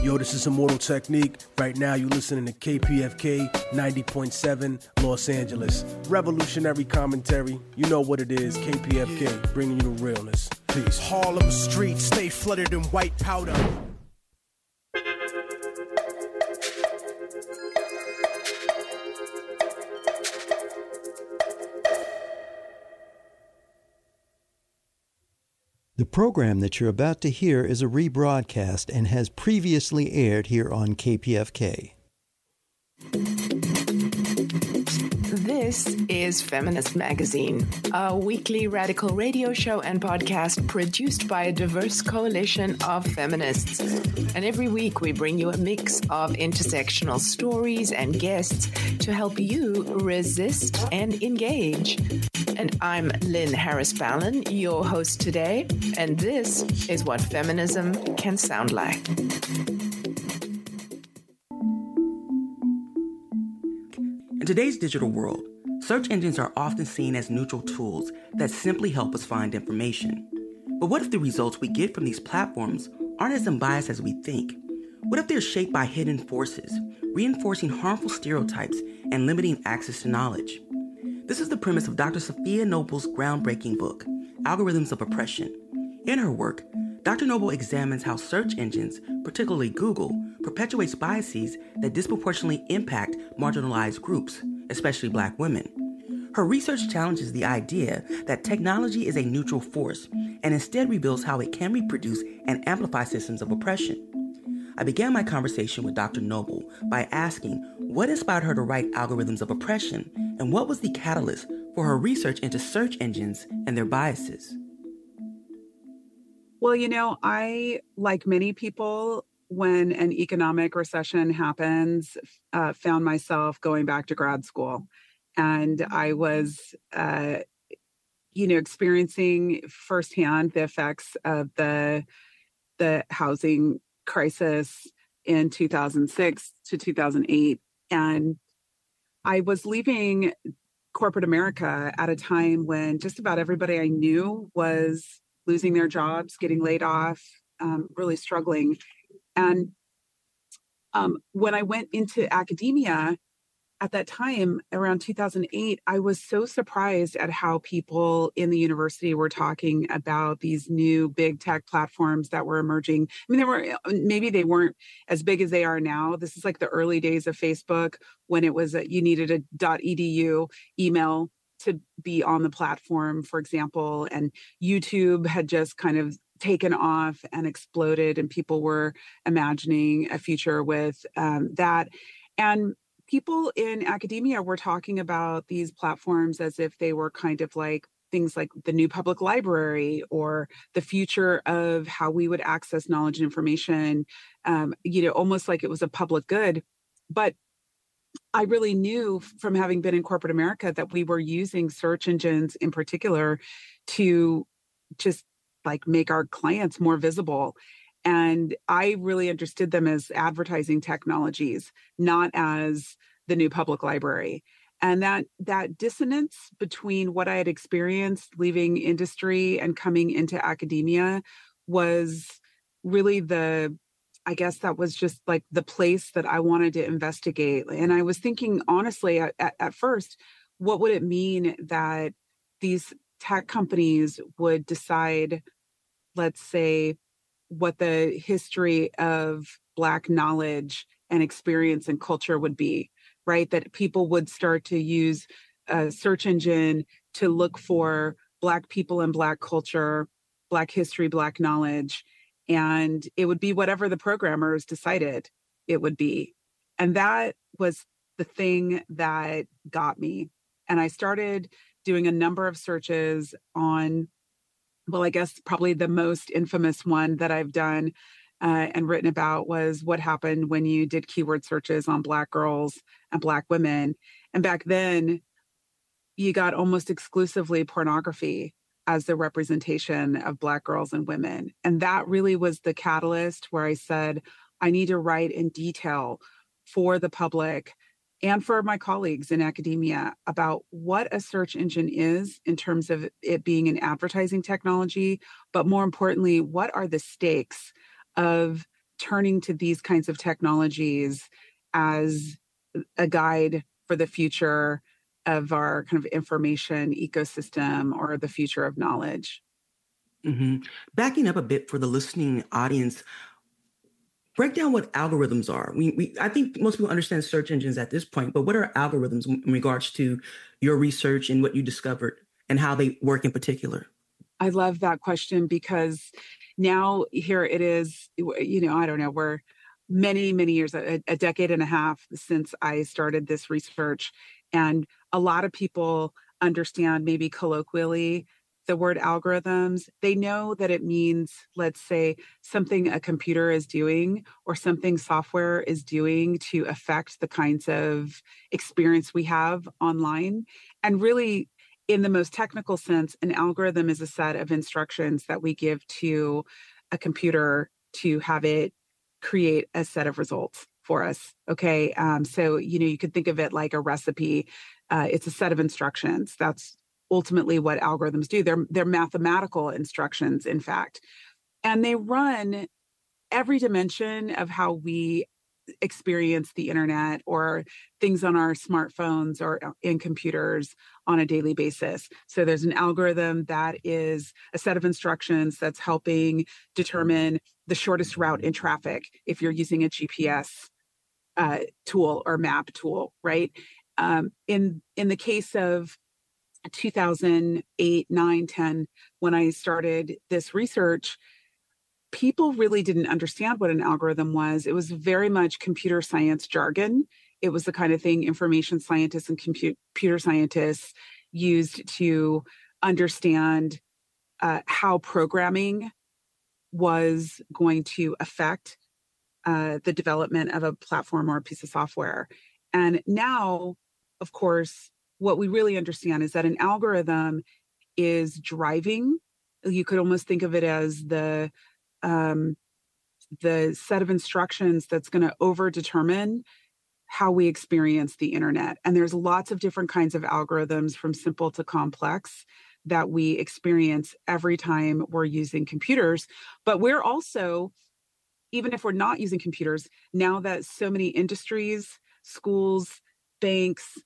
Yo, this is Immortal Technique. Right now, you're listening to KPFK 90.7 Los Angeles. Revolutionary commentary. You know what it is. KPFK, bringing you the realness. Peace. Harlem streets stay flooded in white powder. The program that you're about to hear is a rebroadcast and has previously aired here on KPFK. This is Feminist Magazine, a weekly radical radio show and podcast produced by a diverse coalition of feminists. And every week we bring you a mix of intersectional stories and guests to help you resist and engage. And I'm Lynn Harris-Ballin, your host today, and this is what feminism can sound like. In today's digital world, search engines are often seen as neutral tools that simply help us find information. But what if the results we get from these platforms aren't as unbiased as we think? What if they're shaped by hidden forces, reinforcing harmful stereotypes and limiting access to knowledge? This is the premise of Dr. Safiya Noble's groundbreaking book, Algorithms of Oppression. In her work, Dr. Noble examines how search engines, particularly Google, perpetuates biases that disproportionately impact marginalized groups, especially Black women. Her research challenges the idea that technology is a neutral force and instead reveals how it can reproduce and amplify systems of oppression. I began my conversation with Dr. Noble by asking what inspired her to write Algorithms of Oppression and what was the catalyst for her research into search engines and their biases. Well, you know, I, like many people, when an economic recession happens, found myself going back to grad school. And I was, experiencing firsthand the effects of the housing crisis in 2006 to 2008. And I was leaving corporate America at a time when just about everybody I knew was losing their jobs, getting laid off, really struggling. And when I went into academia at that time, around 2008, I was so surprised at how people in the university were talking about these new big tech platforms that were emerging. I mean, maybe they weren't as big as they are now. This is like the early days of Facebook when it was you needed a .edu email to be on the platform, for example, and YouTube had just kind of taken off and exploded, and people were imagining a future with that. And people in academia were talking about these platforms as if they were kind of like things like the new public library or the future of how we would access knowledge and information, almost like it was a public good. But I really knew from having been in corporate America that we were using search engines in particular to just like make our clients more visible. And I really understood them as advertising technologies, not as the new public library. And that dissonance between what I had experienced leaving industry and coming into academia was really I guess that was just like the place that I wanted to investigate. And I was thinking, honestly, at first, what would it mean that these tech companies would decide, let's say, what the history of Black knowledge and experience and culture would be, right? That people would start to use a search engine to look for Black people and Black culture, Black history, Black knowledge, and it would be whatever the programmers decided it would be. And that was the thing that got me. And I started doing a number of searches on, well, I guess probably the most infamous one that I've done and written about was what happened when you did keyword searches on Black girls and Black women. And back then, you got almost exclusively pornography as the representation of Black girls and women. And that really was the catalyst where I said, I need to write in detail for the public and for my colleagues in academia about what a search engine is in terms of it being an advertising technology, but more importantly, what are the stakes of turning to these kinds of technologies as a guide for the future of our kind of information ecosystem or the future of knowledge. Mm-hmm. Backing up a bit for the listening audience, break down what algorithms are. I think most people understand search engines at this point, but what are algorithms in regards to your research and what you discovered and how they work in particular? I love that question because now here it is, I don't know, we're many, many years, a decade and a half since I started this research. And a lot of people understand maybe colloquially the word algorithms. They know that it means, let's say, something a computer is doing or something software is doing to affect the kinds of experience we have online. And really, in the most technical sense, an algorithm is a set of instructions that we give to a computer to have it create a set of results for us. Okay. So, you could think of it like a recipe. It's a set of instructions. That's ultimately what algorithms do. They're mathematical instructions, in fact, and they run every dimension of how we experience the internet or things on our smartphones or in computers on a daily basis. So there's an algorithm that is a set of instructions that's helping determine the shortest route in traffic if you're using a GPS tool or map tool, right? In the case of 2008, 9, 10, when I started this research, people really didn't understand what an algorithm was. It was very much computer science jargon. It was the kind of thing information scientists and computer scientists used to understand how programming was going to affect the development of a platform or a piece of software. And now, of course, what we really understand is that an algorithm is driving. You could almost think of it as the set of instructions that's going to overdetermine how we experience the internet. And there's lots of different kinds of algorithms, from simple to complex, that we experience every time we're using computers. But we're also, even if we're not using computers, now that so many industries, schools, banks,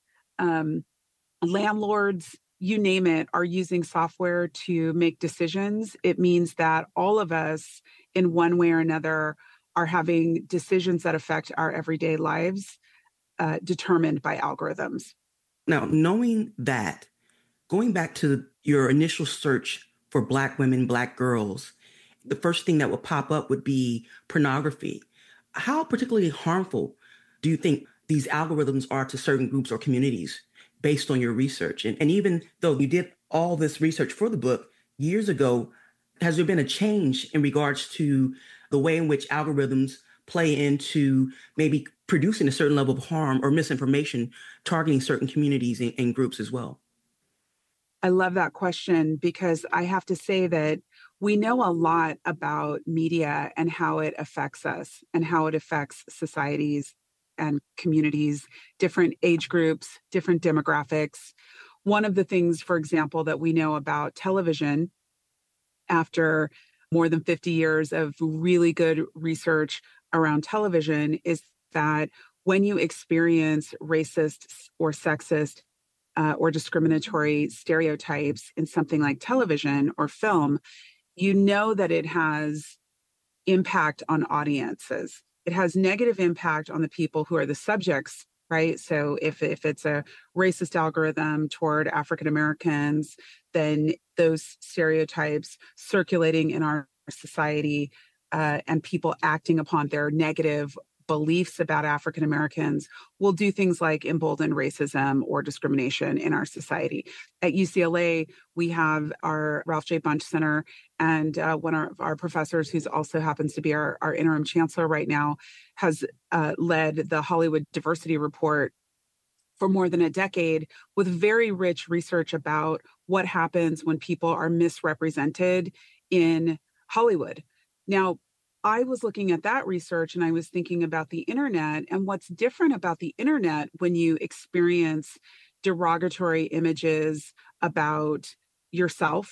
landlords, you name it, are using software to make decisions, it means that all of us, in one way or another, are having decisions that affect our everyday lives determined by algorithms. Now, knowing that, going back to your initial search for Black women, Black girls, the first thing that would pop up would be pornography. How particularly harmful do you think these algorithms are to certain groups or communities based on your research? And even though you did all this research for the book years ago, has there been a change in regards to the way in which algorithms play into maybe producing a certain level of harm or misinformation, targeting certain communities and groups as well? I love that question, because I have to say that we know a lot about media and how it affects us and how it affects societies and communities, different age groups, different demographics. One of the things, for example, that we know about television, after more than 50 years of really good research around television, is that when you experience racist or sexist or discriminatory stereotypes in something like television or film, you know that it has impact on audiences. It has negative impact on the people who are the subjects, right? So if it's a racist algorithm toward African Americans, then those stereotypes circulating in our society and people acting upon their negative beliefs about African Americans will do things like embolden racism or discrimination in our society. At UCLA, we have our Ralph J. Bunche Center, and one of our professors, who's also happens to be our interim chancellor right now, has led the Hollywood Diversity Report for more than a decade, with very rich research about what happens when people are misrepresented in Hollywood. Now, I was looking at that research and I was thinking about the internet and what's different about the internet when you experience derogatory images about yourself,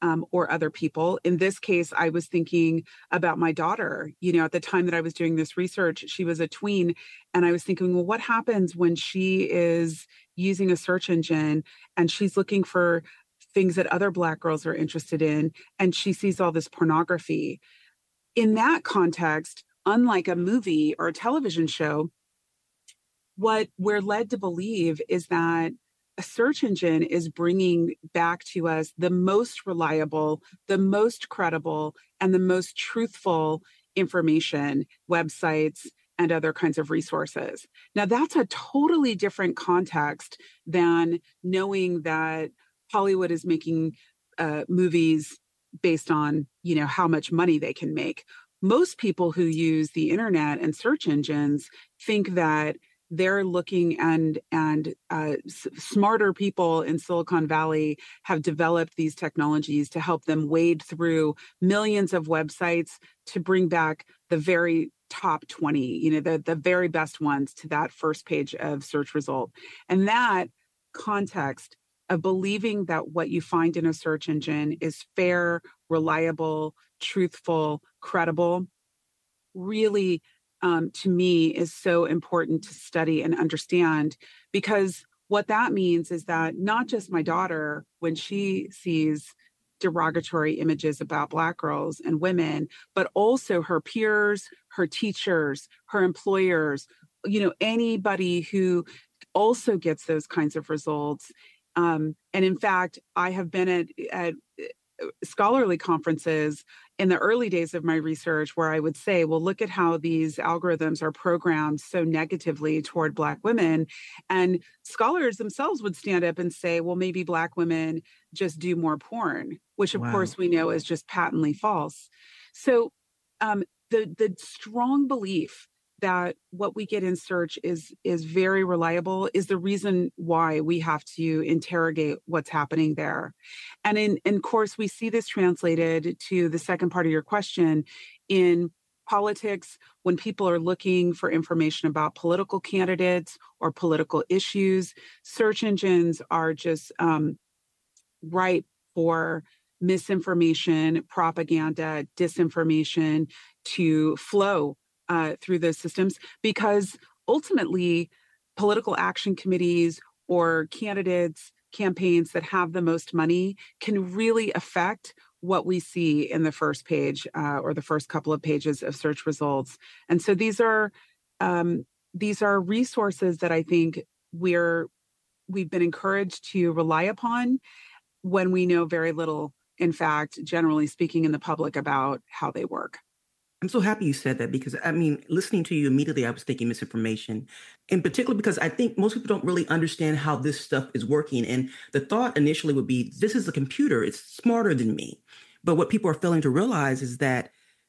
or other people. In this case, I was thinking about my daughter. At the time that I was doing this research, she was a tween. And I was thinking, well, what happens when she is using a search engine and she's looking for things that other Black girls are interested in, and she sees all this pornography? In that context, unlike a movie or a television show, what we're led to believe is that a search engine is bringing back to us the most reliable, the most credible, and the most truthful information, websites, and other kinds of resources. Now, that's a totally different context than knowing that Hollywood is making movies based on, how much money they can make. Most people who use the internet and search engines think that they're looking and smarter people in Silicon Valley have developed these technologies to help them wade through millions of websites to bring back the very top 20, the very best ones to that first page of search result. And that context of believing that what you find in a search engine is fair, reliable, truthful, credible, really, to me, is so important to study and understand, because what that means is that not just my daughter, when she sees derogatory images about Black girls and women, but also her peers, her teachers, her employers, anybody who also gets those kinds of results. And in fact, I have been at scholarly conferences in the early days of my research where I would say, well, look at how these algorithms are programmed so negatively toward Black women. And scholars themselves would stand up and say, well, maybe Black women just do more porn, which of course we know is just patently false. So the strong belief that what we get in search is very reliable is the reason why we have to interrogate what's happening there. And in course, we see this translated to the second part of your question in politics. When people are looking for information about political candidates or political issues, search engines are just ripe for misinformation, propaganda, disinformation to flow through those systems, because ultimately political action committees or candidates, campaigns that have the most money can really affect what we see in the first page or the first couple of pages of search results. And so these are resources that I think we've been encouraged to rely upon when we know very little, in fact, generally speaking in the public, about how they work. I'm so happy you said that, because listening to you immediately, I was thinking misinformation, in particular, because I think most people don't really understand how this stuff is working. And the thought initially would be, this is a computer, it's smarter than me. But what people are failing to realize is that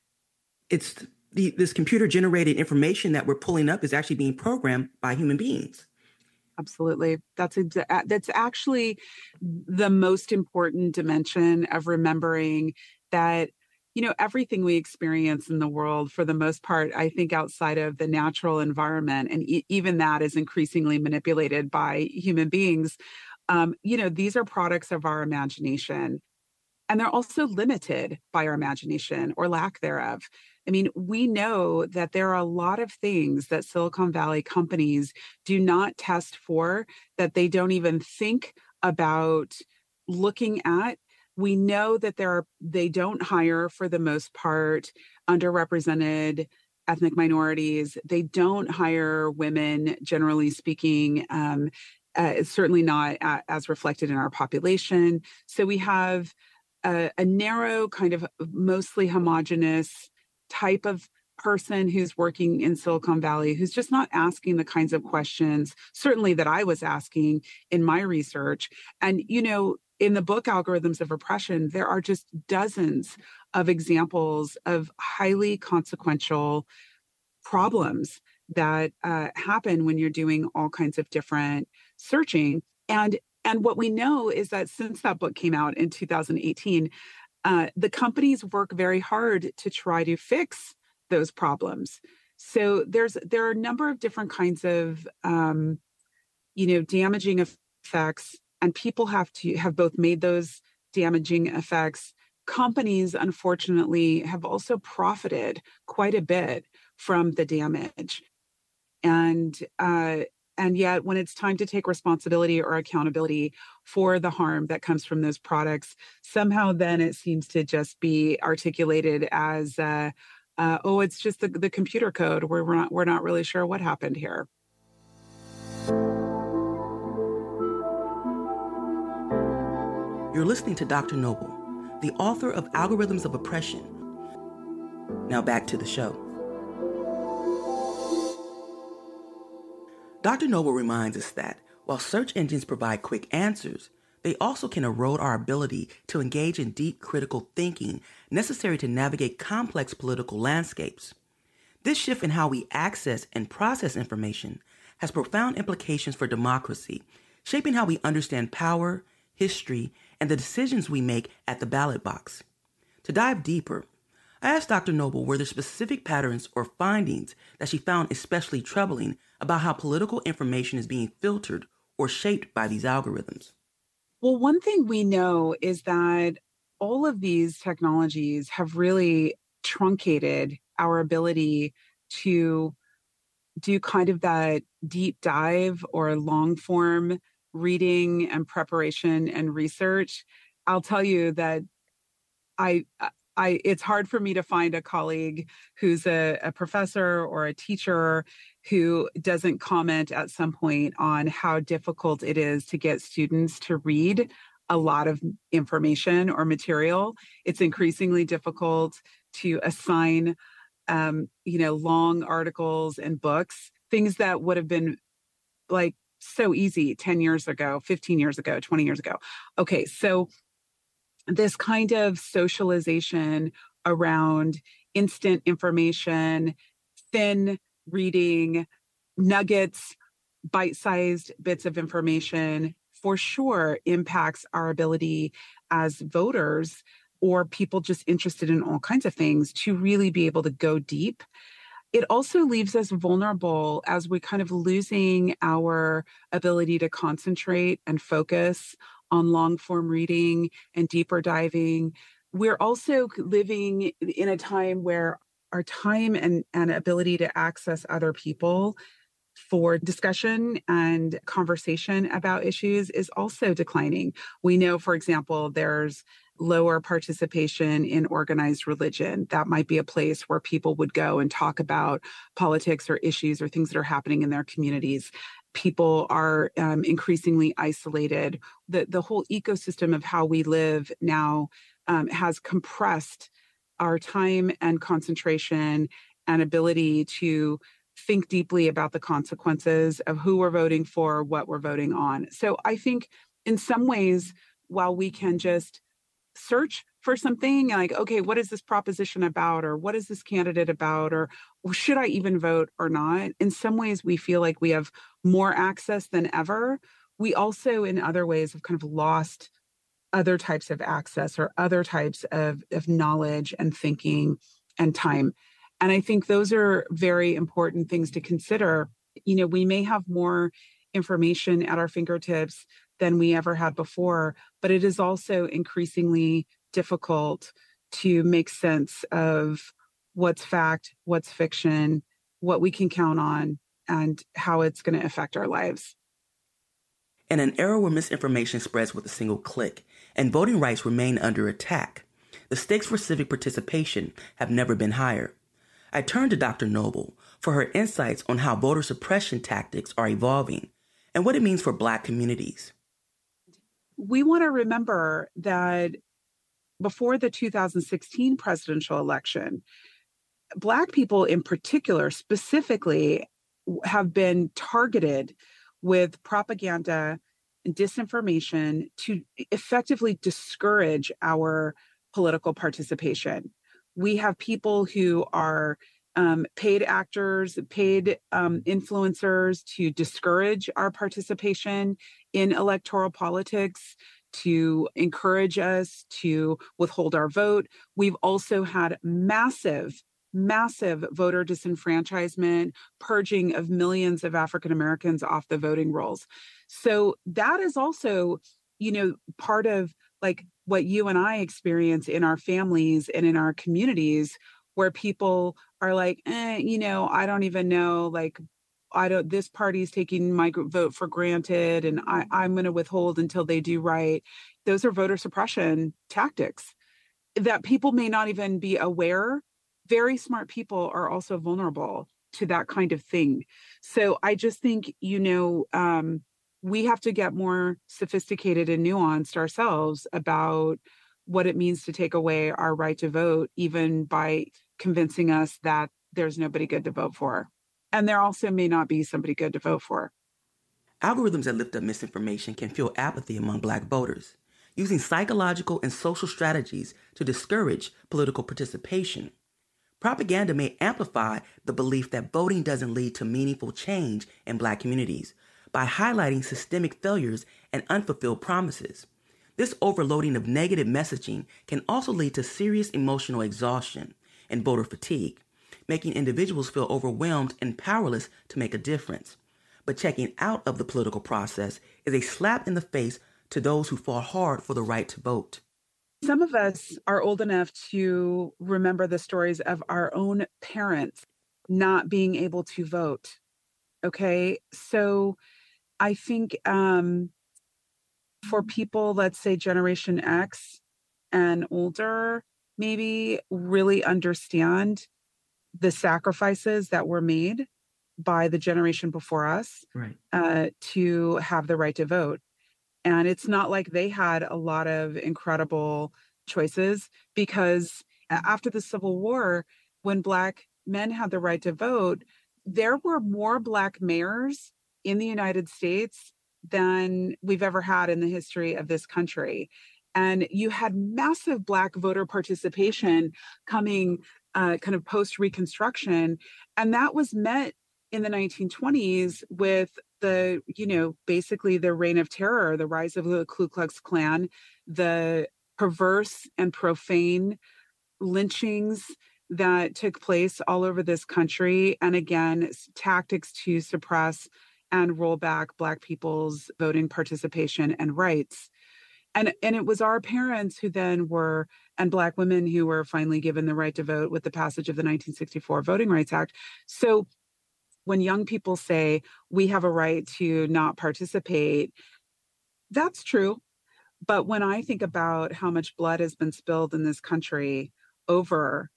it's this computer generated information that we're pulling up is actually being programmed by human beings. Absolutely. That's actually the most important dimension of remembering that, everything we experience in the world, for the most part, I think outside of the natural environment, and even that is increasingly manipulated by human beings, these are products of our imagination. And they're also limited by our imagination or lack thereof. I mean, we know that there are a lot of things that Silicon Valley companies do not test for, that they don't even think about looking at. We know that they don't hire, for the most part, underrepresented ethnic minorities. They don't hire women, generally speaking. It's certainly not as reflected in our population. So we have a narrow, kind of mostly homogenous type of person who's working in Silicon Valley, who's just not asking the kinds of questions, certainly, that I was asking in my research. And, in the book Algorithms of Oppression, there are just dozens of examples of highly consequential problems that happen when you're doing all kinds of different searching. And what we know is that since that book came out in 2018, the companies work very hard to try to fix those problems. So there are a number of different kinds of, damaging effects, and people have both made those damaging effects. Companies, unfortunately, have also profited quite a bit from the damage. And yet, when it's time to take responsibility or accountability for the harm that comes from those products, somehow then it seems to just be articulated as, it's just the computer code where we're not really sure what happened here. You're listening to Dr. Noble, the author of Algorithms of Oppression. Now back to the show. Dr. Noble reminds us that while search engines provide quick answers, they also can erode our ability to engage in deep critical thinking necessary to navigate complex political landscapes. This shift in how we access and process information has profound implications for democracy, shaping how we understand power, history, and the decisions we make at the ballot box. To dive deeper, I asked Dr. Noble were there specific patterns or findings that she found especially troubling about how political information is being filtered or shaped by these algorithms. Well, one thing we know is that all of these technologies have really truncated our ability to do kind of that deep dive or long form reading and preparation and research. I'll tell you that it's hard for me to find a colleague who's a professor or a teacher who doesn't comment at some point on how difficult it is to get students to read a lot of information or material. It's increasingly difficult to assign, long articles and books, things that would have been like so easy 10 years ago, 15 years ago, 20 years ago. Okay, so this kind of socialization around instant information, thin reading, nuggets, bite-sized bits of information for sure impacts our ability as voters or people just interested in all kinds of things to really be able to go deep. It also leaves us vulnerable as we kind of losing our ability to concentrate and focus on long form reading and deeper diving. We're also living in a time where our time and ability to access other people for discussion and conversation about issues is also declining. We know, for example, there's lower participation in organized religion. That might be a place where people would go and talk about politics or issues or things that are happening in their communities. People are increasingly isolated. The whole ecosystem of how we live now has compressed our time and concentration and ability to think deeply about the consequences of who we're voting for, what we're voting on. So I think in some ways, while we can just search for something like, okay, what is this proposition about? Or what is this candidate about? Or should I even vote or not? In some ways, we feel like we have more access than ever. We also, in other ways, have kind of lost other types of access or other types of knowledge and thinking and time. And I think those are very important things to consider. You know, we may have more information at our fingertips than we ever had before, but it is also increasingly difficult to make sense of what's fact, what's fiction, what we can count on, and how it's going to affect our lives. In an era where misinformation spreads with a single click and voting rights remain under attack, the stakes for civic participation have never been higher. I turn to Dr. Noble for her insights on how voter suppression tactics are evolving and what it means for Black communities. We want to remember that before the 2016 presidential election, Black people in particular, specifically, have been targeted with propaganda and disinformation to effectively discourage our political participation. We have people who are paid actors, paid influencers to discourage our participation in electoral politics, to encourage us to withhold our vote. We've also had massive voter disenfranchisement, purging of millions of African Americans off the voting rolls. So that is also, part of like what you and I experience in our families and in our communities, where people are like, I don't even know, like, this party's taking my vote for granted, and I'm going to withhold until they do right. Those are voter suppression tactics that people may not even be aware. Very smart people are also vulnerable to that kind of thing. So I just think, we have to get more sophisticated and nuanced ourselves about what it means to take away our right to vote, even by convincing us that there's nobody good to vote for. And there also may not be somebody good to vote for. Algorithms that lift up misinformation can fuel apathy among Black voters, using psychological and social strategies to discourage political participation. Propaganda may amplify the belief that voting doesn't lead to meaningful change in Black communities by highlighting systemic failures and unfulfilled promises. This overloading of negative messaging can also lead to serious emotional exhaustion and voter fatigue, making individuals feel overwhelmed and powerless to make a difference. But checking out of the political process is a slap in the face to those who fought hard for the right to vote. Some of us are old enough to remember the stories of our own parents not being able to vote. Okay, so I think for people, let's say Generation X and older, maybe really understand the sacrifices that were made by the generation before us, right, to have the right to vote. And it's not like they had a lot of incredible choices, because after the Civil War, when Black men had the right to vote, there were more Black mayors in the United States than we've ever had in the history of this country. And you had massive Black voter participation coming kind of post-Reconstruction. And that was met in the 1920s with the, basically the reign of terror, the rise of the Ku Klux Klan, the perverse and profane lynchings that took place all over this country. And again, tactics to suppress and roll back Black people's voting participation and rights. And it was our parents who then were, and Black women who were finally given the right to vote with the passage of the 1964 Voting Rights Act. So when young people say we have a right to not participate, that's true. But when I think about how much blood has been spilled in this country over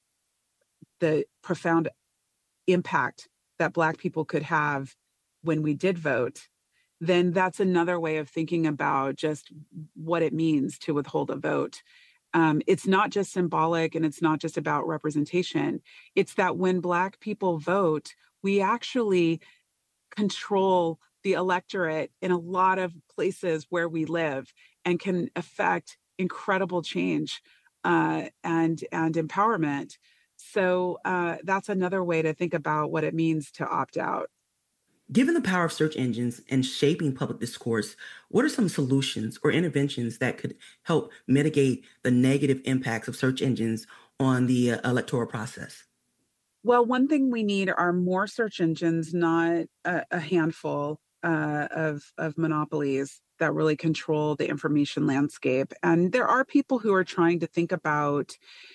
the profound impact that Black people could have when we did vote, then that's another way of thinking about just what it means to withhold a vote. It's not just symbolic, and it's not just about representation. It's that when Black people vote, we actually control the electorate in a lot of places where we live, and can affect incredible change and empowerment. So that's another way to think about what it means to opt out. Given the power of search engines and shaping public discourse, what are some solutions or interventions that could help mitigate the negative impacts of search engines on the electoral process? Well, one thing we need are more search engines, not a handful of monopolies that really control the information landscape. And there are people who are trying to think about,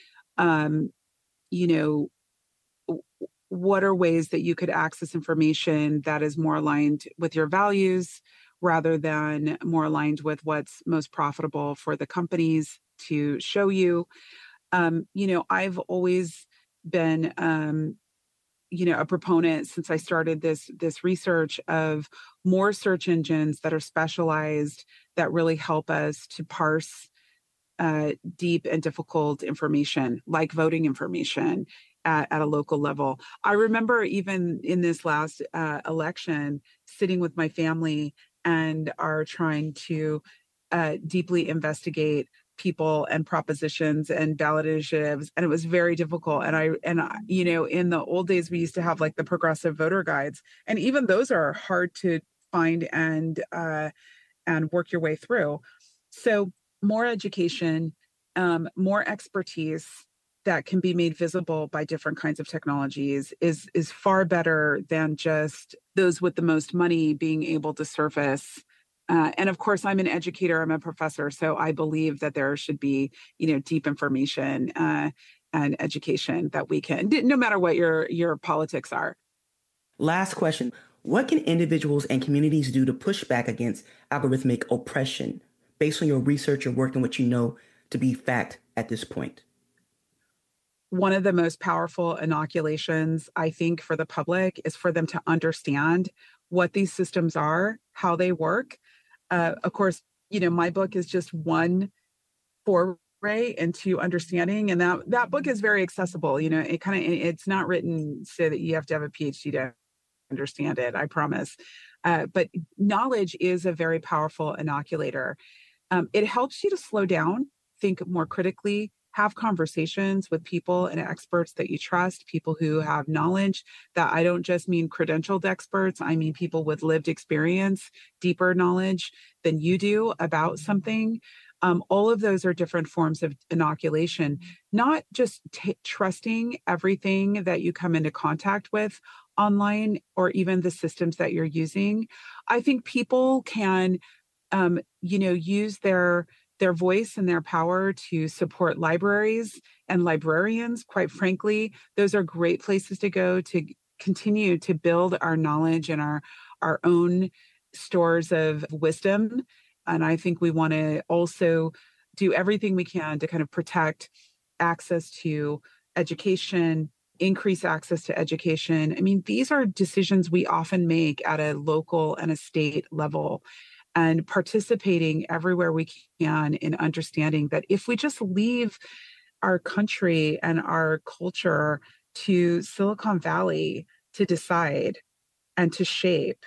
what are ways that you could access information that is more aligned with your values rather than more aligned with what's most profitable for the companies to show you. I've always been, a proponent since I started this research of more search engines that are specialized, that really help us to parse deep and difficult information, like voting information at a local level. I remember even in this last election, sitting with my family and are trying to deeply investigate people and propositions and ballot initiatives, and it was very difficult. And I in the old days, we used to have like the progressive voter guides, and even those are hard to find and work your way through. So more education, more expertise that can be made visible by different kinds of technologies is far better than just those with the most money being able to surface And of course, I'm an educator, I'm a professor, so I believe that there should be, deep information and education that we can, no matter what your politics are. Last question. What can individuals and communities do to push back against algorithmic oppression based on your research, your work, and what you know to be fact at this point? One of the most powerful inoculations, I think, for the public is for them to understand what these systems are, how they work. Of course, my book is just one foray into understanding, and that book is very accessible. It's not written so that you have to have a PhD to understand it, I promise. But knowledge is a very powerful inoculator. It helps you to slow down, think more critically, have conversations with people and experts that you trust, people who have knowledge. That I don't just mean credentialed experts, I mean people with lived experience, deeper knowledge than you do about something. All of those are different forms of inoculation, not just trusting everything that you come into contact with online or even the systems that you're using. I think people can, use their voice and their power to support libraries and librarians. Quite frankly, those are great places to go to continue to build our knowledge and our own stores of wisdom. And I think we want to also do everything we can to kind of protect access to education, increase access to education. I mean, these are decisions we often make at a local and a state level. And participating everywhere we can in understanding that if we just leave our country and our culture to Silicon Valley to decide and to shape,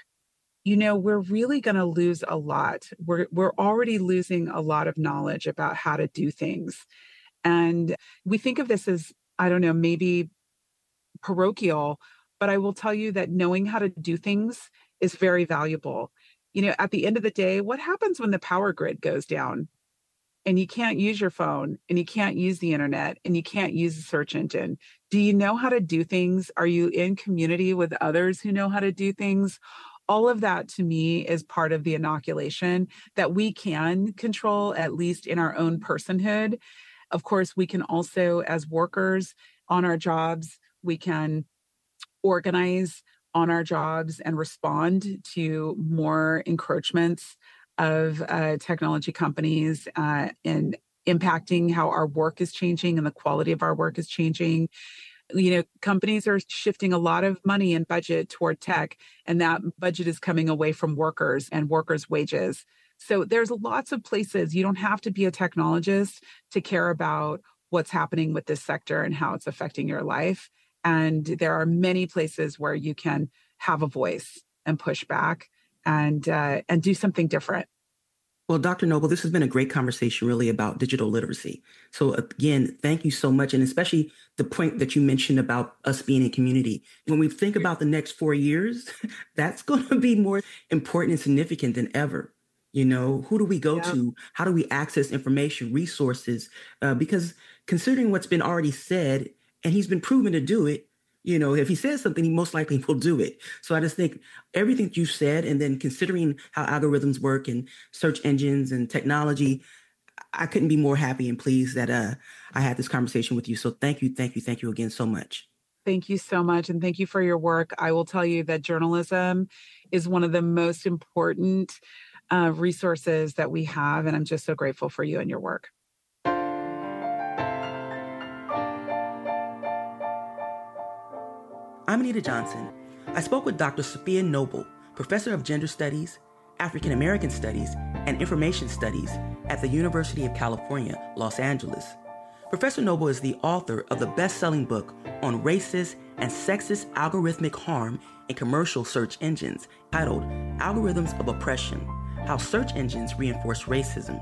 we're really going to lose a lot. We're already losing a lot of knowledge about how to do things. And we think of this as, I don't know, maybe parochial, but I will tell you that knowing how to do things is very valuable. At the end of the day, what happens when the power grid goes down and you can't use your phone and you can't use the internet and you can't use a search engine? Do you know how to do things? Are you in community with others who know how to do things? All of that to me is part of the inoculation that we can control, at least in our own personhood. Of course, we can also, as workers on our jobs, we can organize on our jobs and respond to more encroachments of technology companies and impacting how our work is changing and the quality of our work is changing. Companies are shifting a lot of money and budget toward tech, and that budget is coming away from workers and workers' wages. So there's lots of places. You don't have to be a technologist to care about what's happening with this sector and how it's affecting your life. And there are many places where you can have a voice and push back and do something different. Well, Dr. Noble, this has been a great conversation really about digital literacy. So again, thank you so much. And especially the point that you mentioned about us being in community. When we think about the next 4 years, that's going to be more important and significant than ever. Who do we go to? How do we access information, resources? Because considering what's been already said, and he's been proven to do it, if he says something, he most likely will do it. So I just think everything you said, and then considering how algorithms work and search engines and technology, I couldn't be more happy and pleased that I had this conversation with you. So thank you again so much. Thank you so much. And thank you for your work. I will tell you that journalism is one of the most important resources that we have. And I'm just so grateful for you and your work. I'm Anita Johnson. I spoke with Dr. Safiya Noble, Professor of Gender Studies, African American Studies, and Information Studies at the University of California, Los Angeles. Professor Noble is the author of the best-selling book on racist and sexist algorithmic harm in commercial search engines, titled Algorithms of Oppression: How Search Engines Reinforce Racism.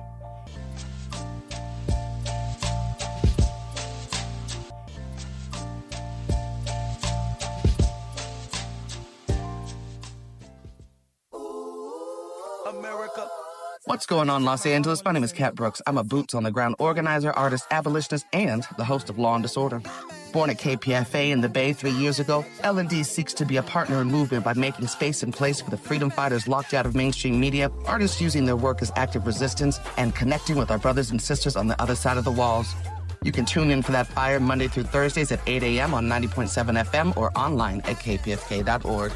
What's going on, Los Angeles? My name is Kat Brooks. I'm a boots-on-the-ground organizer, artist, abolitionist, and the host of Law and Disorder. Born at KPFA in the Bay 3 years ago, L&D seeks to be a partner in movement by making space and place for the freedom fighters locked out of mainstream media, artists using their work as active resistance, and connecting with our brothers and sisters on the other side of the walls. You can tune in for that fire Monday through Thursdays at 8 a.m. on 90.7 FM or online at kpfk.org.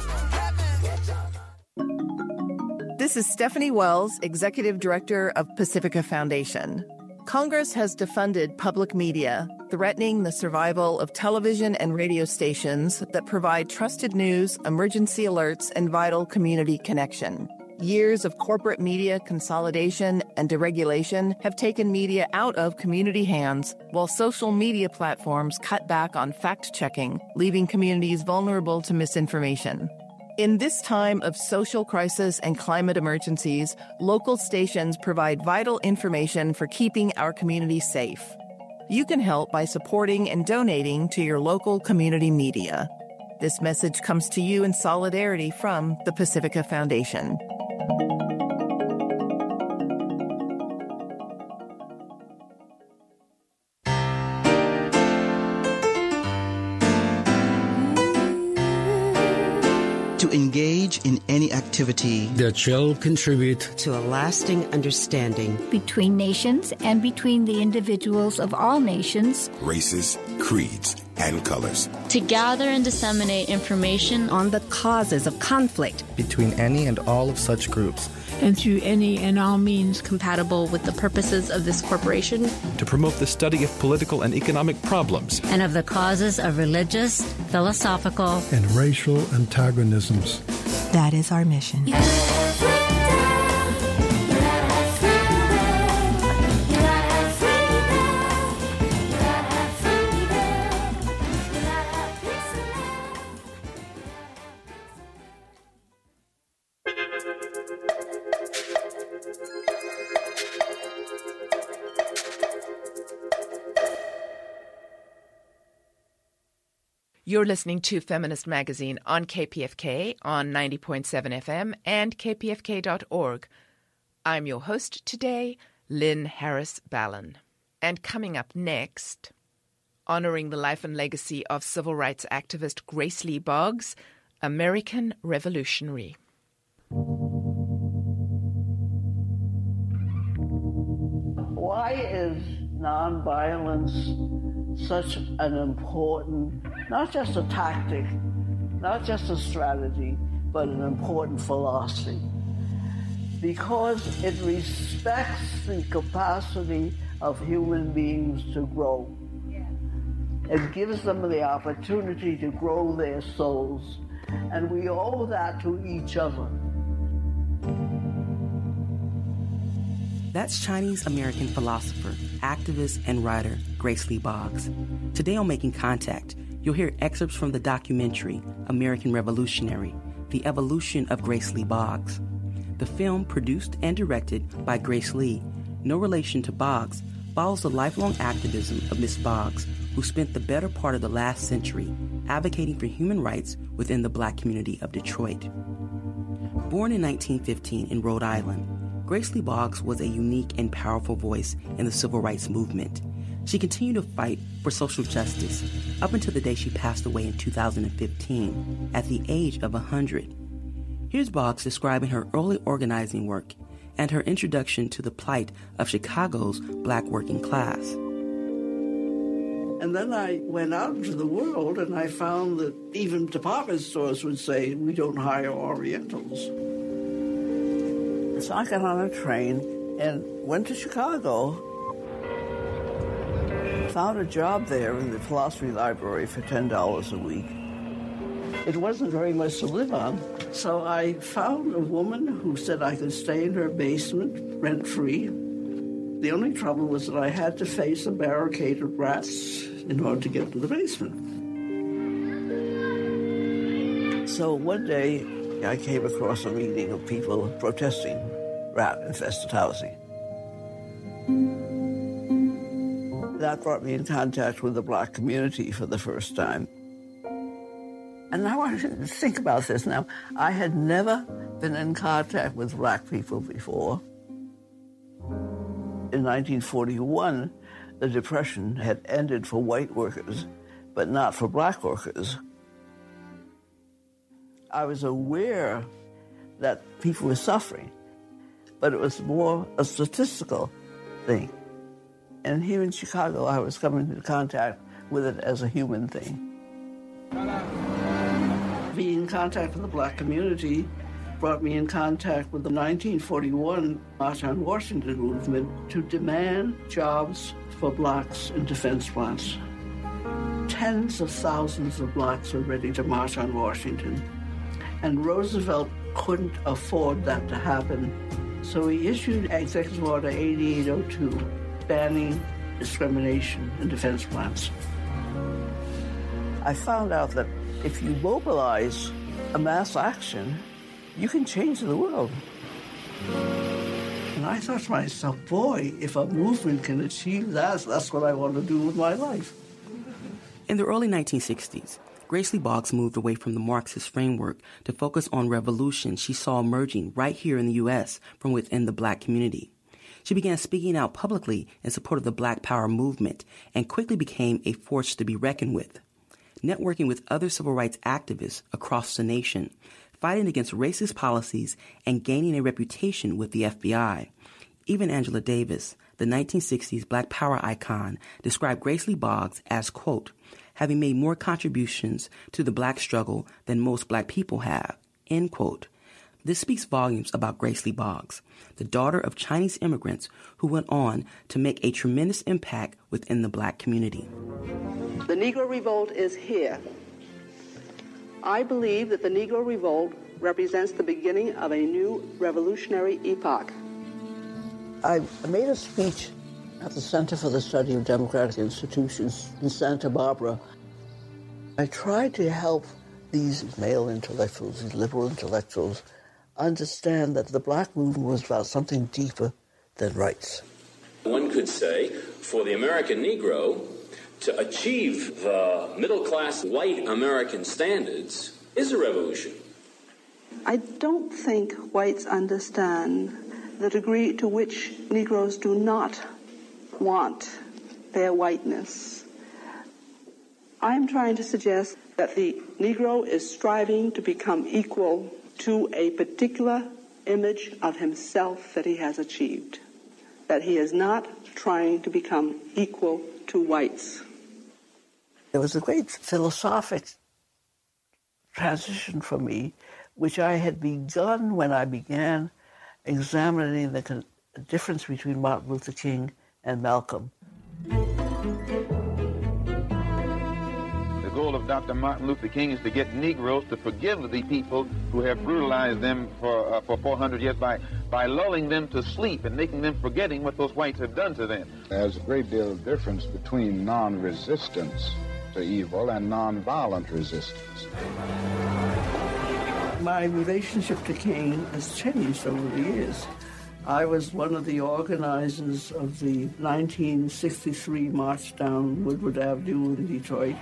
This is Stephanie Wells, Executive Director of Pacifica Foundation. Congress has defunded public media, threatening the survival of television and radio stations that provide trusted news, emergency alerts, and vital community connection. Years of corporate media consolidation and deregulation have taken media out of community hands, while social media platforms cut back on fact-checking, leaving communities vulnerable to misinformation. In this time of social crisis and climate emergencies, local stations provide vital information for keeping our communities safe. You can help by supporting and donating to your local community media. This message comes to you in solidarity from the Pacifica Foundation. To engage in any activity that shall contribute to a lasting understanding between nations and between the individuals of all nations, races, creeds, and colors. To gather and disseminate information on the causes of conflict between any and all of such groups, and through any and all means compatible with the purposes of this corporation. To promote the study of political and economic problems. And of the causes of religious, philosophical, and racial antagonisms. That is our mission. You're listening to Feminist Magazine on KPFK on 90.7 FM and kpfk.org. I'm your host today, Lynn Harris Ballin. And coming up next, honoring the life and legacy of civil rights activist Grace Lee Boggs, American Revolutionary. Why is nonviolence such an important, not just a tactic, not just a strategy, but an important philosophy? Because it respects the capacity of human beings to grow. It gives them the opportunity to grow their souls, and we owe that to each other. That's Chinese-American philosopher, activist, and writer Grace Lee Boggs. Today on Making Contact, you'll hear excerpts from the documentary American Revolutionary, The Evolution of Grace Lee Boggs. The film, produced and directed by Grace Lee, no relation to Boggs, follows the lifelong activism of Miss Boggs, who spent the better part of the last century advocating for human rights within the Black community of Detroit. Born in 1915 in Rhode Island, Grace Lee Boggs was a unique and powerful voice in the civil rights movement. She continued to fight for social justice up until the day she passed away in 2015 at the age of 100. Here's Boggs describing her early organizing work and her introduction to the plight of Chicago's Black working class. And then I went out into the world and I found that even department stores would say, we don't hire Orientals. So I got on a train and went to Chicago, found a job there in the philosophy library for $10 a week. It wasn't very much to live on, so I found a woman who said I could stay in her basement rent-free. The only trouble was that I had to face a barricade of rats in order to get to the basement. So one day, I came across a meeting of people protesting rat-infested housing. That brought me in contact with the Black community for the first time. And I want you to think about this now. I had never been in contact with Black people before. In 1941, the Depression had ended for white workers, but not for black workers. I was aware that people were suffering, but it was more a statistical thing. And here in Chicago, I was coming into contact with it as a human thing. Being in contact with the black community brought me in contact with the 1941 March on Washington movement to demand jobs for blacks in defense plants. Tens of thousands of blacks were ready to march on Washington, and Roosevelt couldn't afford that to happen. So he issued Executive Order 8802, banning discrimination in defense plants. I found out that if you mobilize a mass action, you can change the world. And I thought to myself, boy, if a movement can achieve that, that's what I want to do with my life. In the early 1960s, Grace Lee Boggs moved away from the Marxist framework to focus on revolution she saw emerging right here in the U.S. from within the black community. She began speaking out publicly in support of the Black Power movement and quickly became a force to be reckoned with. Networking with other civil rights activists across the nation, fighting against racist policies, and gaining a reputation with the FBI. Even Angela Davis, the 1960s Black Power icon, described Grace Lee Boggs as, quote, having made more contributions to the black struggle than most black people have, end quote. This speaks volumes about Grace Lee Boggs, the daughter of Chinese immigrants who went on to make a tremendous impact within the black community. The Negro Revolt is here. I believe that the Negro Revolt represents the beginning of a new revolutionary epoch. I made a speech at the Center for the Study of Democratic Institutions in Santa Barbara. I tried to help these male intellectuals, these liberal intellectuals, understand that the black movement was about something deeper than rights. One could say, for the American Negro, to achieve the middle-class white American standards is a revolution. I don't think whites understand the degree to which Negroes do not want their whiteness. I'm trying to suggest that the Negro is striving to become equal to a particular image of himself that he has achieved, that he is not trying to become equal to whites. It was a great philosophic transition for me, which I had begun when I began examining the difference between Martin Luther King and Malcolm. The goal of Dr. Martin Luther King is to get Negroes to forgive the people who have brutalized them for 400 years by lulling them to sleep and making them forgetting what those whites have done to them. There's a great deal of difference between non-resistance to evil and non-violent resistance. My relationship to King has changed over the years. I was one of the organizers of the 1963 march down Woodward Avenue in Detroit.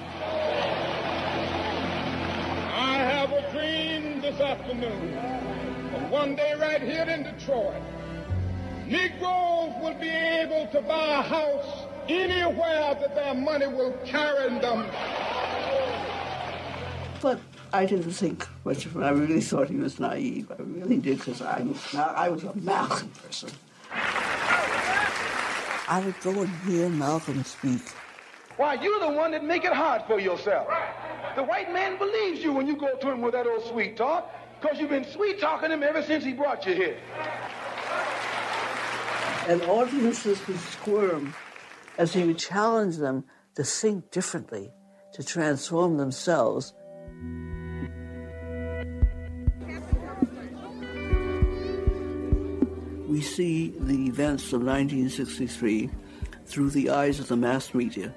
I have a dream this afternoon of one day right here in Detroit, Negroes will be able to buy a house anywhere that their money will carry them. But I didn't think much of him. I really thought he was naive. I really did, because I was a Malcolm person. I would go and hear Malcolm speak. Why, you're the one that make it hard for yourself. The white man believes you when you go to him with that old sweet talk, because you've been sweet-talking him ever since he brought you here. And audiences would squirm as he would challenge them to think differently, to transform themselves. We see the events of 1963 through the eyes of the mass media.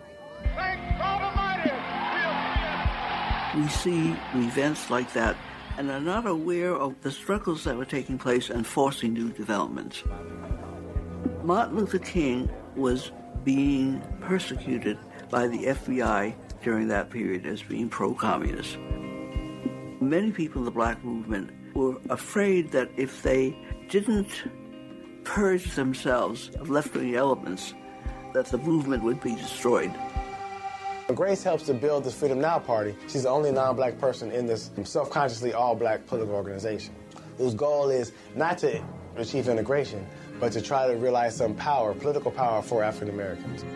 We see events like that and are not aware of the struggles that were taking place and forcing new developments. Martin Luther King was being persecuted by the FBI during that period as being pro-communist. Many people in the black movement were afraid that if they didn't purge themselves of left-wing elements, that the movement would be destroyed. Grace helps to build this Freedom Now party. She's the only non-black person in this self-consciously all-black political organization, whose goal is not to achieve integration, but to try to realize some power, political power for African Americans.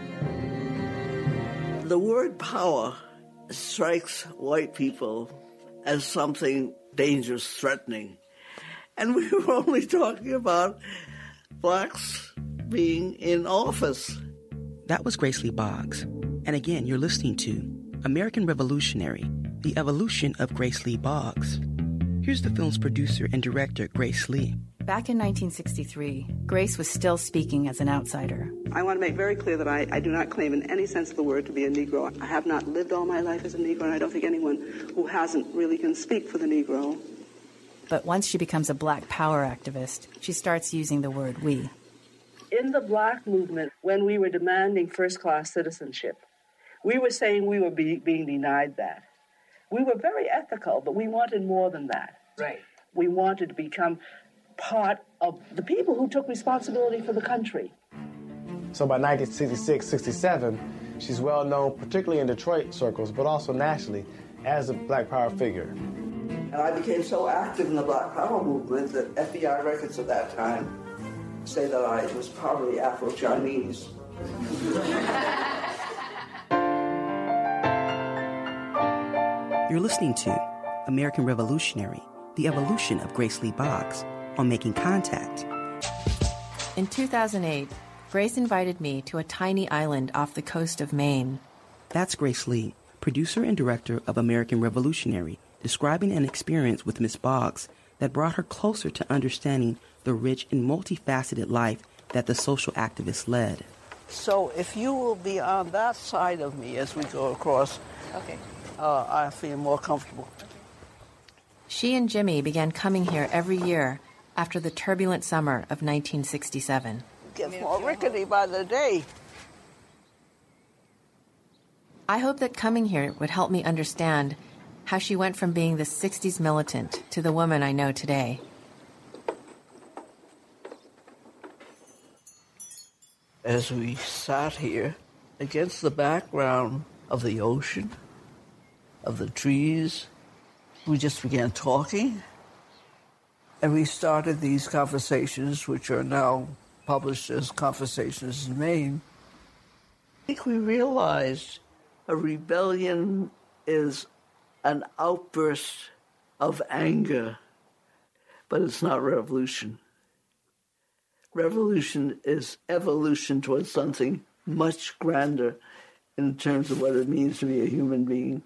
The word power strikes white people as something dangerous, threatening. And we were only talking about blacks being in office. That was Grace Lee Boggs. And again, you're listening to American Revolutionary, The Evolution of Grace Lee Boggs. Here's the film's producer and director, Grace Lee. Back in 1963, Grace was still speaking as an outsider. I want to make very clear that I do not claim in any sense of the word to be a Negro. I have not lived all my life as a Negro, and I don't think anyone who hasn't really can speak for the Negro. But once she becomes a Black Power activist, she starts using the word we. In the Black movement, when we were demanding first-class citizenship, we were saying we were being denied that. We were very ethical, but we wanted more than that. Right. We wanted to become part of the people who took responsibility for the country. So by 1966, 67, she's well known, particularly in Detroit circles, but also nationally, as a Black Power figure. And I became so active in the Black Power movement that FBI records at that time say that I was probably Afro-Chinese. You're listening to American Revolutionary, The Evolution of Grace Lee Boggs on Making Contact. In 2008, Grace invited me to a tiny island off the coast of Maine. That's Grace Lee, producer and director of American Revolutionary, describing an experience with Miss Boggs that brought her closer to understanding the rich and multifaceted life that the social activist led. So if you will be on that side of me as we go across, okay. I feel more comfortable. She and Jimmy began coming here every year after the turbulent summer of 1967. It gets more rickety by the day. I hope that coming here would help me understand how she went from being the 60s militant to the woman I know today. As we sat here against the background of the ocean, of the trees, we just began talking. And we started these conversations, which are now published as Conversations in Maine. I think we realized a rebellion is an outburst of anger, but it's not revolution. Revolution is evolution towards something much grander in terms of what it means to be a human being.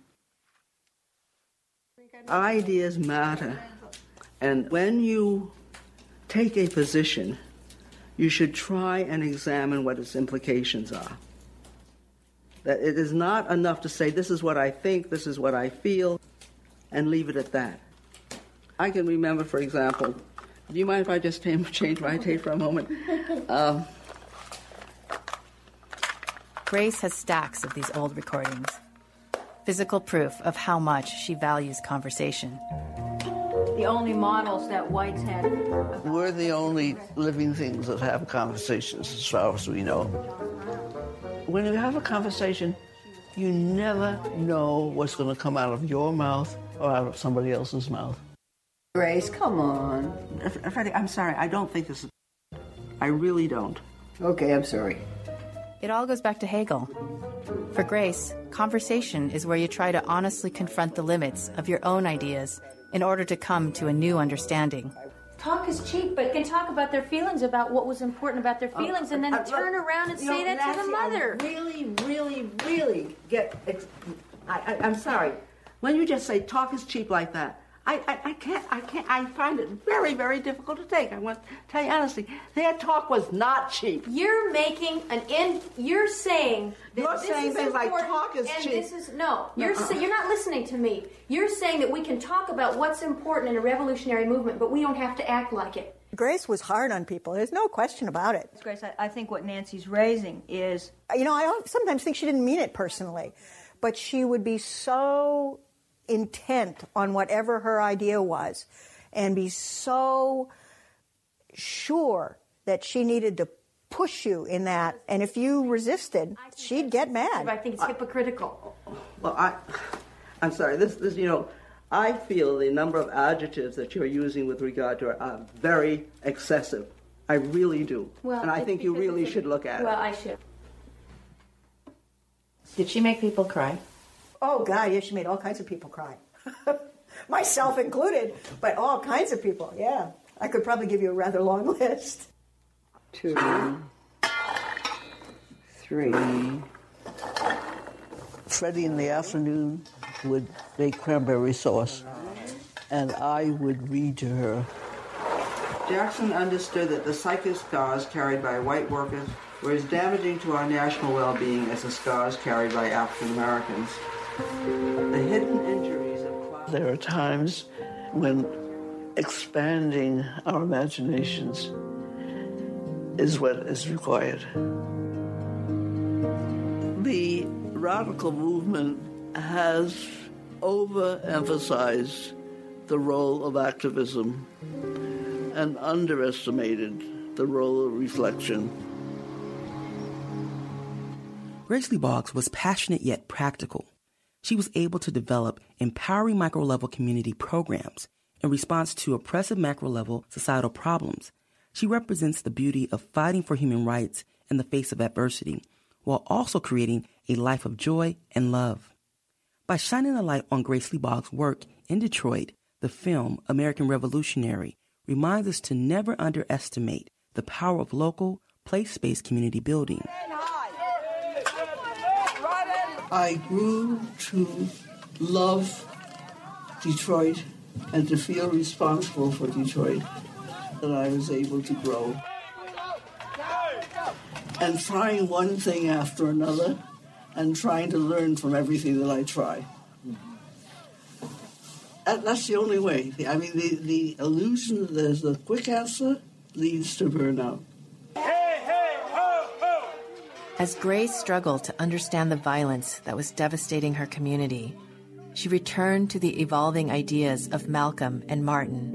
Ideas matter. And when you take a position, you should try and examine what its implications are. That it is not enough to say, this is what I think, this is what I feel, and leave it at that. I can remember, for example, do you mind if I just change my tape for a moment? Grace has stacks of these old recordings. Physical proof of how much she values conversation. The only models that whites had. We're the only living things that have conversations as far as we know. When you have a conversation, you never know what's going to come out of your mouth or out of somebody else's mouth. Grace, come on. Freddie, I'm sorry. I don't think this is... I really don't. Okay, I'm sorry. It all goes back to Hegel. For Grace, conversation is where you try to honestly confront the limits of your own ideas in order to come to a new understanding. Talk is cheap, but can talk about their feelings, about what was important about their feelings, and then turn around and say that to the mother. I really get... I'm sorry. When you just say talk is cheap like that, I can't, I find it very, very difficult to take. I want to tell you honestly, their talk was not cheap. You're making you're saying that you're this saying is things like important, talk is and cheap. This is, you're not listening to me. You're saying that we can talk about what's important in a revolutionary movement, but we don't have to act like it. Grace was hard on people. There's no question about it. Grace, I think what Nancy's raising is... I sometimes think she didn't mean it personally, but she would be so intent on whatever her idea was and be so sure that she needed to push you in that. And if you resisted, she'd get mad. I think it's hypocritical. Well, I'm sorry. This, I feel the number of adjectives that you're using with regard to her are very excessive. I really do. Well, and I think you really should look at it. Well, I should. Did she make people cry? Oh, God, yeah, she made all kinds of people cry. Myself included, but all kinds of people, yeah. I could probably give you a rather long list. 2, 3. Freddie in the afternoon would make cranberry sauce, and I would read to her. Jackson understood that the psychic scars carried by white workers were as damaging to our national well-being as the scars carried by African Americans. The hidden injuries of... There are times when expanding our imaginations is what is required. The radical movement has overemphasized the role of activism and underestimated the role of reflection. Grace Lee Boggs was passionate yet practical. She was able to develop empowering micro-level community programs in response to oppressive macro-level societal problems. She represents the beauty of fighting for human rights in the face of adversity, while also creating a life of joy and love. By shining a light on Grace Lee Boggs' work in Detroit, the film American Revolutionary reminds us to never underestimate the power of local, place-based community building. I grew to love Detroit and to feel responsible for Detroit, that I was able to grow. And trying one thing after another, and trying to learn from everything that I try. That's the only way. I mean, the illusion that there's a quick answer leads to burnout. As Grace struggled to understand the violence that was devastating her community, she returned to the evolving ideas of Malcolm and Martin.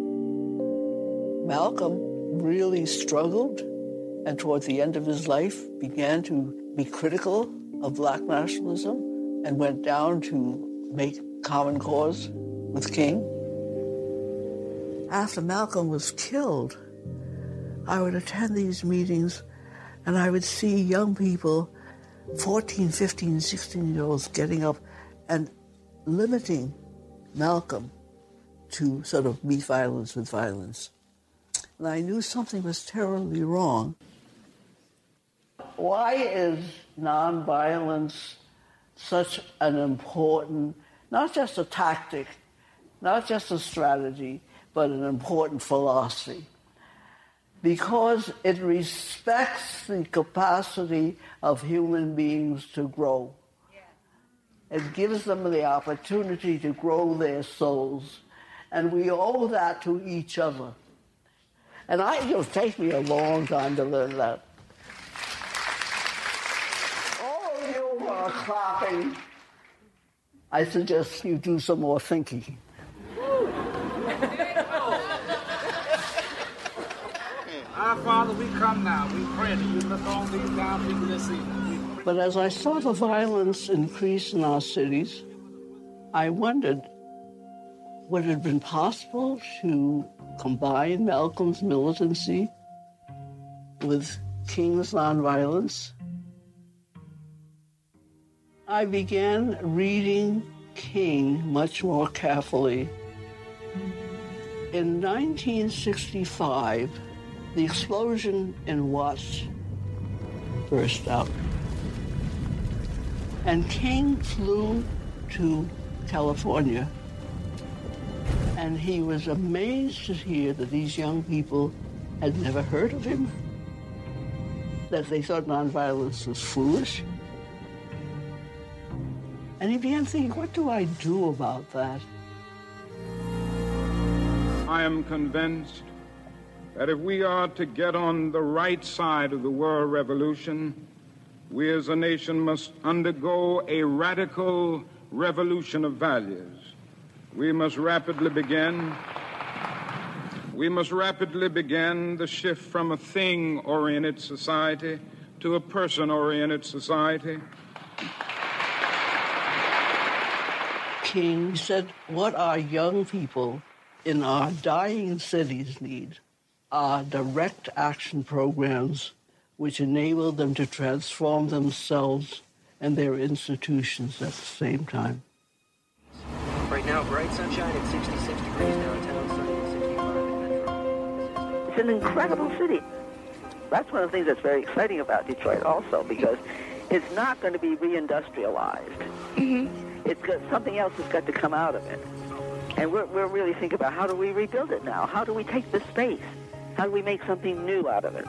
Malcolm really struggled, and toward the end of his life began to be critical of black nationalism and went down to make common cause with King. After Malcolm was killed, I would attend these meetings and I would see young people, 14, 15, 16-year-olds getting up and limiting Malcolm to sort of meet violence with violence. And I knew something was terribly wrong. Why is nonviolence such an important, not just a tactic, not just a strategy, but an important philosophy? Because it respects the capacity of human beings to grow. It gives them the opportunity to grow their souls. And we owe that to each other. And it'll take me a long time to learn that. All of you are clapping. I suggest you do some more thinking. Our Father, we come now. We pray that you look on these down people this evening. But as I saw the violence increase in our cities, I wondered, would it have been possible to combine Malcolm's militancy with King's nonviolence? I began reading King much more carefully. In 1965, the explosion in Watts burst out. And King flew to California, and he was amazed to hear that these young people had never heard of him, that they thought nonviolence was foolish. And he began thinking, what do I do about that? I am convinced that if we are to get on the right side of the world revolution, we as a nation must undergo a radical revolution of values. We must rapidly begin we must rapidly begin the shift from a thing-oriented society to a person-oriented society. King said, what our young people in our dying cities need are direct action programs which enable them to transform themselves and their institutions at the same time. Right now, bright sunshine at 66 degrees downtown, sunny at 65 in Metro. It's an incredible city. That's one of the things that's very exciting about Detroit also, because it's not going to be reindustrialized. It's got something else that's got to come out of it. And we're really thinking about how do we rebuild it now? How do we take this space? How do we make something new out of it?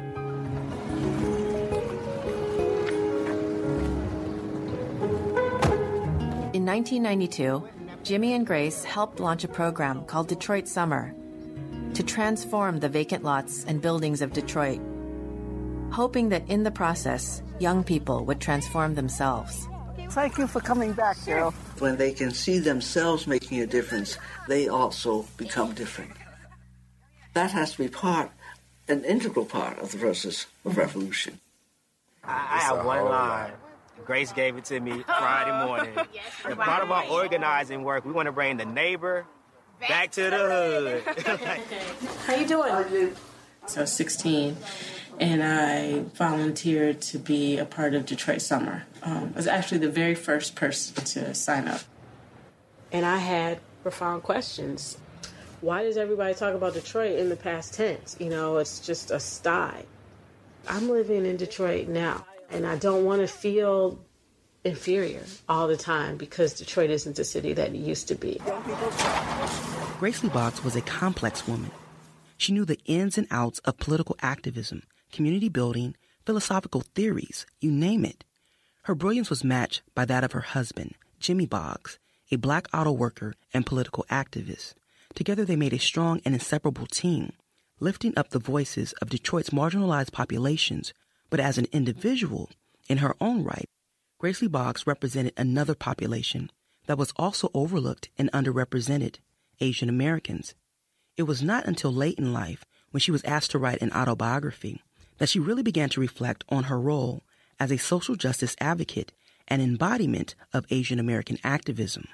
In 1992, Jimmy and Grace helped launch a program called Detroit Summer to transform the vacant lots and buildings of Detroit, hoping that in the process, young people would transform themselves. Thank you for coming back, Carol. When they can see themselves making a difference, they also become different. That has to be an integral part of the process of revolution. I have one line. Grace gave it to me Friday morning. The part of our organizing work, we want to bring the neighbor back to the hood. How you doing? So I was 16, and I volunteered to be a part of Detroit Summer. I was actually the very first person to sign up. And I had profound questions. Why does everybody talk about Detroit in the past tense? You know, it's just a style. I'm living in Detroit now, and I don't want to feel inferior all the time because Detroit isn't the city that it used to be. Grace Lee Boggs was a complex woman. She knew the ins and outs of political activism, community building, philosophical theories, you name it. Her brilliance was matched by that of her husband, Jimmy Boggs, a black auto worker and political activist. Together they made a strong and inseparable team, lifting up the voices of Detroit's marginalized populations. But as an individual, in her own right, Grace Lee Boggs represented another population that was also overlooked and underrepresented, Asian Americans. It was not until late in life, when she was asked to write an autobiography, that she really began to reflect on her role as a social justice advocate and embodiment of Asian American activism.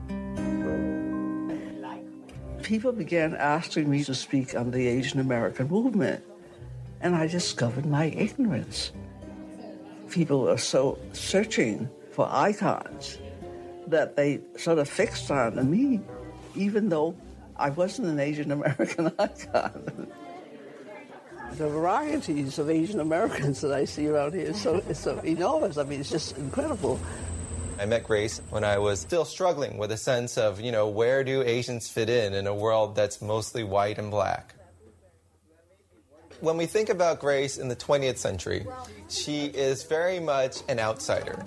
People began asking me to speak on the Asian American movement, and I discovered my ignorance. People are so searching for icons that they sort of fixed on me, even though I wasn't an Asian American icon. The varieties of Asian Americans that I see around here is so enormous. I mean, it's just incredible. I met Grace when I was still struggling with a sense of, where do Asians fit in a world that's mostly white and black? When we think about Grace in the 20th century, she is very much an outsider.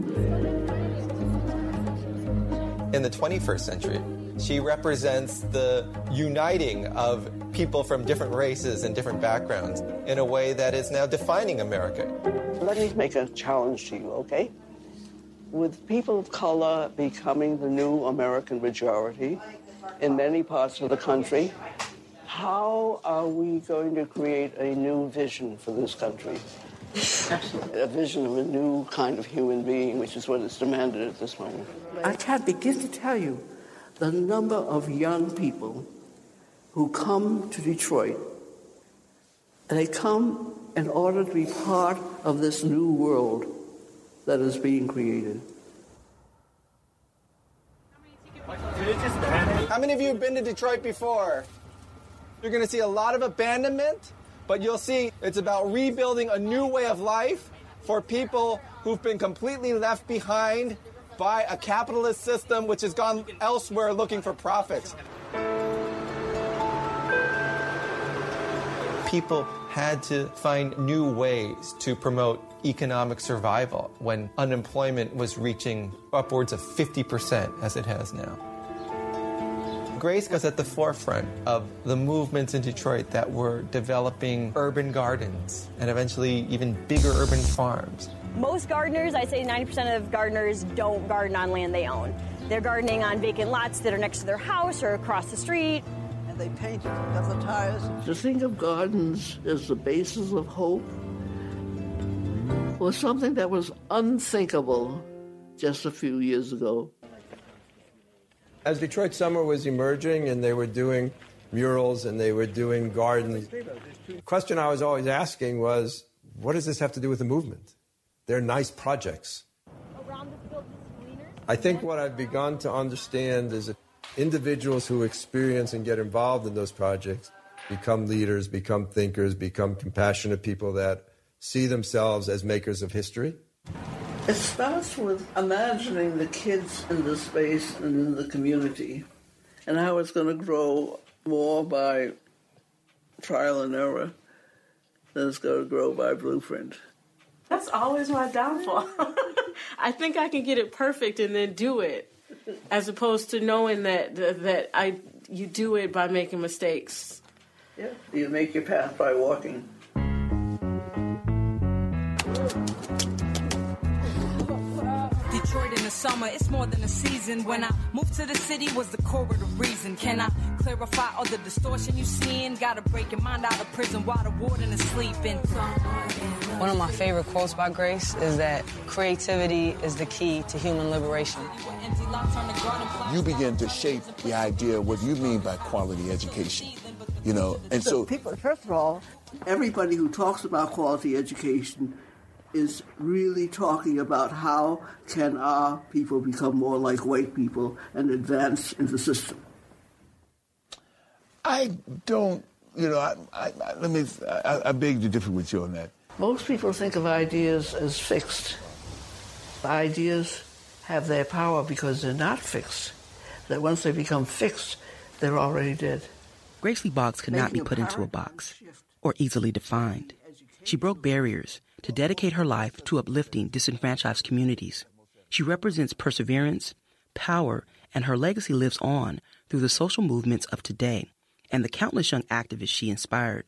In the 21st century, she represents the uniting of people from different races and different backgrounds in a way that is now defining America. Let me make a challenge to you, okay? With people of color becoming the new American majority in many parts of the country, how are we going to create a new vision for this country? A vision of a new kind of human being, which is what is demanded at this moment. I can't begin to tell you the number of young people who come to Detroit. They come in order to be part of this new world that is being created. How many of you have been to Detroit before? You're going to see a lot of abandonment, but you'll see it's about rebuilding a new way of life for people who've been completely left behind by a capitalist system which has gone elsewhere looking for profits. People had to find new ways to promote economic survival when unemployment was reaching upwards of 50% as it has now. Grace was at the forefront of the movements in Detroit that were developing urban gardens and eventually even bigger urban farms. Most gardeners, I'd say 90% of gardeners don't garden on land they own. They're gardening on vacant lots that are next to their house or across the street. they painted the tires. To think of gardens as the basis of hope was something that was unthinkable just a few years ago. As Detroit Summer was emerging and they were doing murals and they were doing gardens, the question I was always asking was, what does this have to do with the movement? They're nice projects. I think what I've begun to understand is that individuals who experience and get involved in those projects become leaders, become thinkers, become compassionate people that see themselves as makers of history. It starts with imagining the kids in the space and in the community and how it's going to grow more by trial and error than it's going to grow by blueprint. That's always my downfall. I think I can get it perfect and then do it, as opposed to knowing that you do it by making mistakes. Yeah, you make your path by walking. Detroit in the summer, it's more than a season. When I moved to the city was the core of the reason. Can I clarify all the distortion you seeing? Gotta break your mind out of prison while the warden is sleeping. One of my favorite quotes by Grace is that creativity is the key to human liberation. You begin to shape the idea of what you mean by quality education, you know, and so people, first of all, everybody who talks about quality education is really talking about how can our people become more like white people and advance in the system. I don't, you know, I beg to differ with you on that. Most people think of ideas as fixed. Ideas have their power because they're not fixed. That once they become fixed, they're already dead. Grace Lee Boggs could not be put into a box or easily defined. She broke barriers to dedicate her life to uplifting disenfranchised communities. She represents perseverance, power, and her legacy lives on through the social movements of today and the countless young activists she inspired.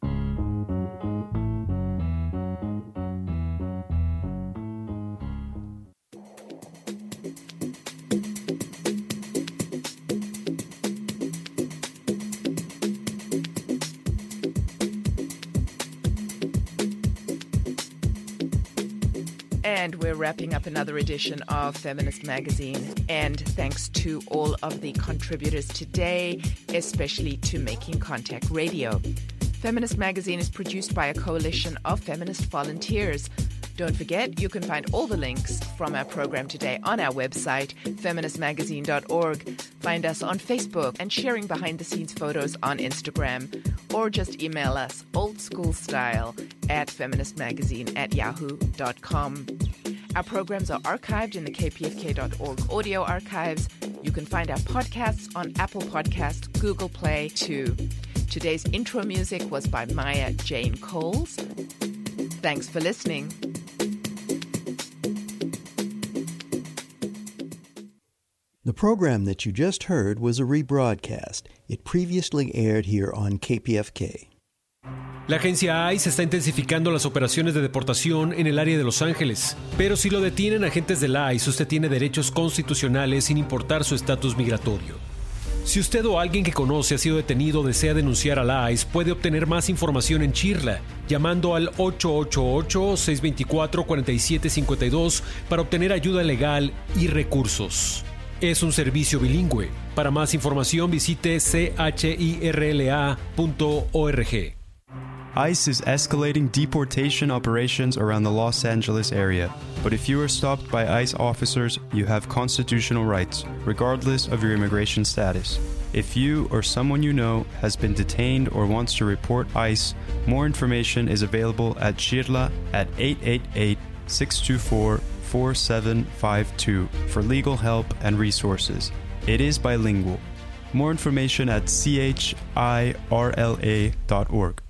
And we're wrapping up another edition of Feminist Magazine. And thanks to all of the contributors today, especially to Making Contact Radio. Feminist Magazine is produced by a coalition of feminist volunteers. Don't forget, you can find all the links from our program today on our website, feministmagazine.org. Find us on Facebook and sharing behind-the-scenes photos on Instagram. Or just email us old school style at feministmagazine@yahoo.com. Our programs are archived in the kpfk.org audio archives. You can find our podcasts on Apple Podcasts, Google Play, too. Today's intro music was by Maya Jane Coles. Thanks for listening. The program that you just heard was a rebroadcast. It previously aired here on KPFK. La agencia ICE está intensificando las operaciones de deportación en el área de Los Ángeles. Pero si lo detienen agentes del ICE, usted tiene derechos constitucionales sin importar su estatus migratorio. Si usted o alguien que conoce ha sido detenido o desea denunciar a la ICE, puede obtener más información en Chirla, llamando al 888-624-4752 para obtener ayuda legal y recursos. Es un servicio bilingüe. Para más información visite chirla.org. ICE is escalating deportation operations around the Los Angeles area. But if you are stopped by ICE officers, you have constitutional rights, regardless of your immigration status. If you or someone you know has been detained or wants to report ICE, more information is available at Chirla at 888-624-4752 for legal help and resources. It is bilingual. More information at chirla.org.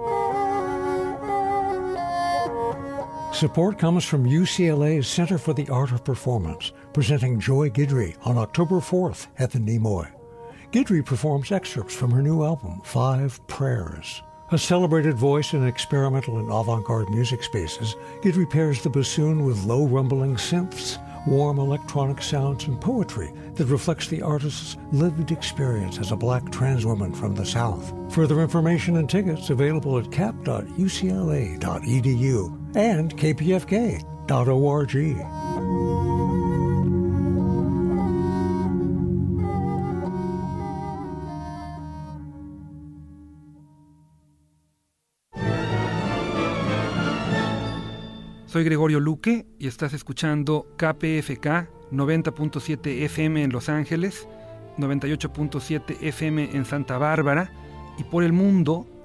Support comes from UCLA's Center for the Art of Performance, presenting Joy Guidry on October 4th at the Nimoy. Guidry performs excerpts from her new album, 5 Prayers. A celebrated voice in experimental and avant-garde music spaces, Guidry pairs the bassoon with low-rumbling synths, warm electronic sounds and poetry that reflects the artist's lived experience as a black trans woman from the South. Further information and tickets available at cap.ucla.edu and kpfk.org. Soy Gregorio Luque y estás escuchando KPFK 90.7 FM en Los Ángeles, 98.7 FM en Santa Bárbara y por el mundo